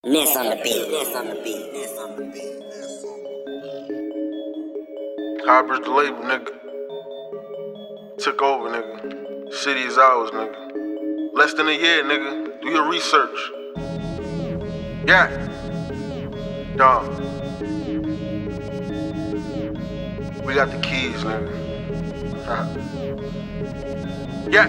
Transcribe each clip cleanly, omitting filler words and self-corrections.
Ness on the beat, Ness on the beat, Ness on the beat. Highbridge the label, nigga. Took over, nigga. City is ours, nigga. Less than a year, nigga. Do your research. Yeah. Dog. We got the keys, nigga. Yeah.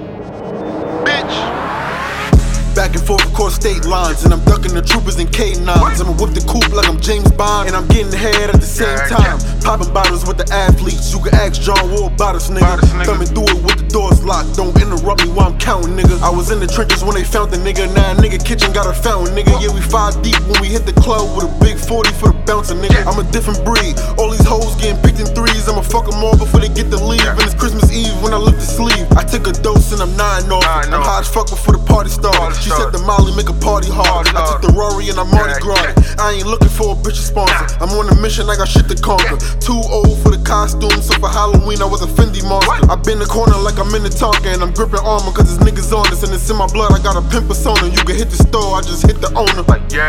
Bitch. Back and forth across state lines, and I'm ducking the troopers and K9s. I'ma whip the coupe like I'm James Bond, and I'm getting head at the same time. Popping bottles with the athletes, you can ask John Wall about us, nigga. Thumbing through it with the doors locked, don't interrupt me while I'm counting, nigga. I was in the trenches when they found the nigga, now nigga kitchen got a fountain, nigga. Yeah, we 5 deep when we hit the club with a big 40 for the bouncer, nigga. I'm a different breed, all these hoes getting picked in threes. I'ma fuck them all before they get to leave, and it's Christmas Eve when I lift the sleeve. I took a dose and I'm 9 off it. I'm high as fuck before the party started. She said the Molly make a party hard. I took the Rory and I'm Mardi Gras. I ain't looking for a bitch to sponsor. I'm on a mission, I got shit to conquer. Too old for the costume, so for Halloween I was a Fendi monster. I been the corner like I'm in the Tonka, and I'm gripping armor cause there's niggas on this, and it's in my blood. I got a pimp persona. You can hit the store, I just hit the owner.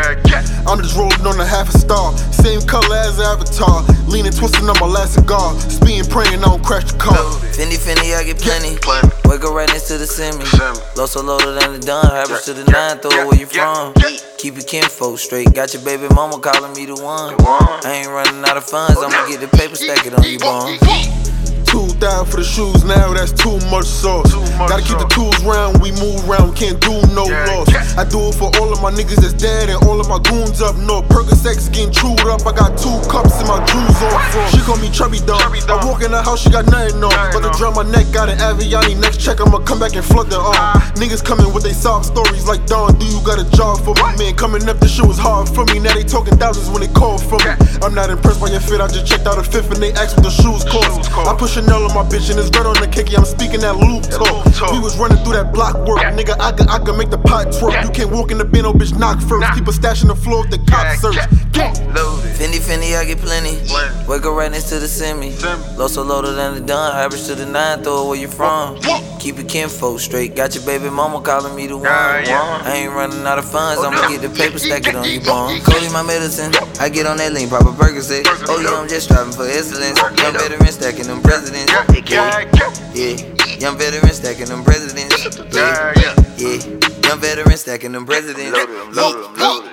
I'm just rolling on a half a star, same color as Avatar. Leaning, twisting on my last cigar. Speeding, praying I don't crash the car. Fendi, I get plenty. Wake up right next to the semi. Low so loaded than the done. Habits to the 9, throw it where you from. Keep your kinfolk straight. Got your baby mama calling me the one. I ain't running out of funds. I'ma get the paper, stack it on you, bum. 2,000 for the shoes, now that's too much sauce. Gotta keep the tools round when we move round, can't do no loss. I do it for all of my niggas that's dead and all of my goons up north. Percocets getting chewed up, I got 2 cups and my jewels on front. She call me Chubby Dog. I walk in the house, she got nothing on. But to drown my neck, got an Aviani. Next check, I'ma come back and flood the arm. Niggas coming with they sob stories like Don, do you got a job for me? Man, coming up, this shit was hard for me. Now they talking thousands when they call for me. I'm not impressed by your fit, I just checked out a 5th and they asked what the shoes cost. I push Chanel on my bitch and it's red on the cakey, I'm speaking that loop talk. We was running through that block work, nigga, I can make the pot twerk. You can't walk in the bin, no bitch knock first. Keep a stash in the floor if the cops search. Fendi, I get plenty. Wake up right next to the semi. Low so loaded than the done. Average to the 9, throw it where you from. Keep your kinfolk straight. Got your baby mama calling me the one. I ain't running out of funds. I'ma get the paper, stack it on you, bum. Cody my medicine. I get on that lean, pop a Percocet. Oh yeah, I'm just striving for excellence. Young veteran stacking them presidents. Yeah, young veteran stacking them presidents. Yeah, young veteran stacking them presidents.